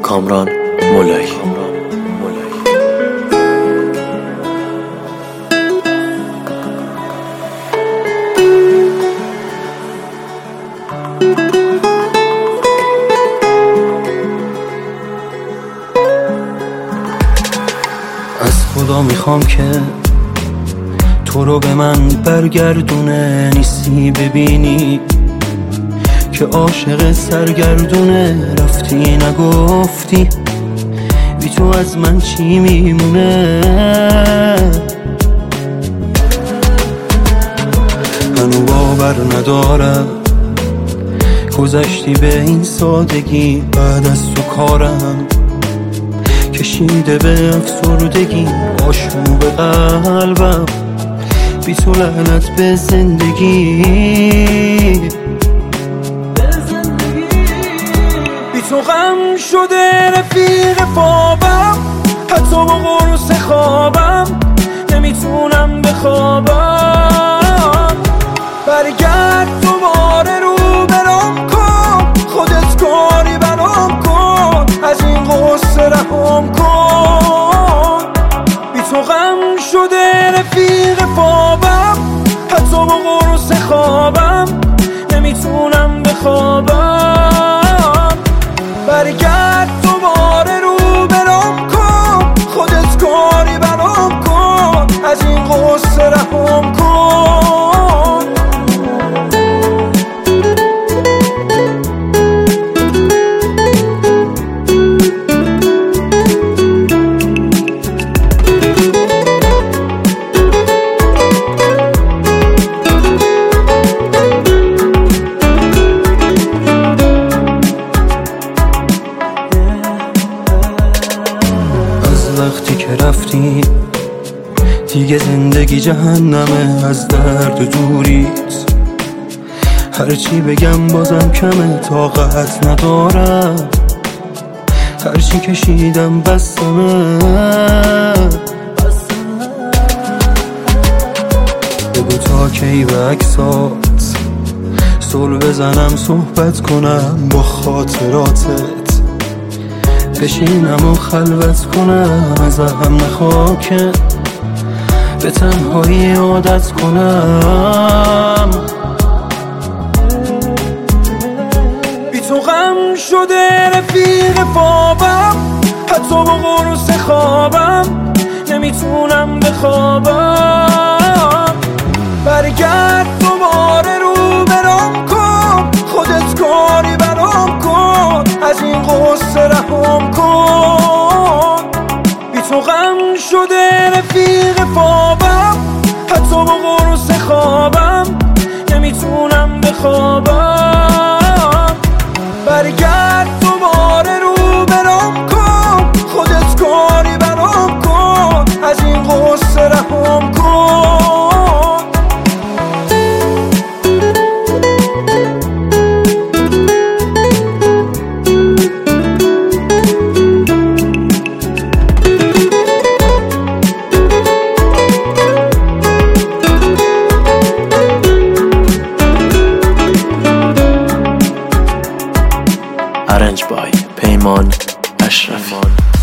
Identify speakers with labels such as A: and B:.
A: کامران مولایی.
B: از خدا میخوام که تو رو به من برگردونه، نیستی ببینی که عاشق سرگردونه. رفتی نگفتی بی تو از من چی میمونه. هنو باور ندارم گذشتی به این سادگی، بعد از تو کارم کشیده به افسردگی. آشوب قلبم بی تو، لعنت به زندگی. بی تو غم شده رفیق خوابم، حتی با قرص خوابم نمیتونم بخوابم. برگرد دوباره رو برام کن، خودت کاری برام کن، از این قصه رهام کن. بی تو غم شده رفیق خوابم، حتی با قرص خوابم نمیتونم بخوابم. برگرد دوباره رو برام کن، خودت کاری برام کن، از این قصه رهام کن. وقتی که رفتی دیگه زندگی جهنمه، از درد دوریت هرچی بگم بازم کمه. طاقت ندارم هرچی کشیدم بسمه. بگو تا کی به عکسات صلح بزنم، صحبت کنم با خاطراتت، بشینم و خلوت کنم، ازم نخوا که به تنهایی عادت کنم. بی تو غم شده رفیق خوابم، حتی با قرص خوابم نمیتونم بخوابم. برگرد دوباره رو برام کن، خودت کاری برام کن، از این قصه رهام کن. بی تو غم شده رفیق خوابم، حتی با قرص خوابم نمیتونم بخوابم. برگرد دوباره رو برام کن، خودت کاری برام کن، از این قصه رهام کن.
A: Arranged by پیمان اشرفی.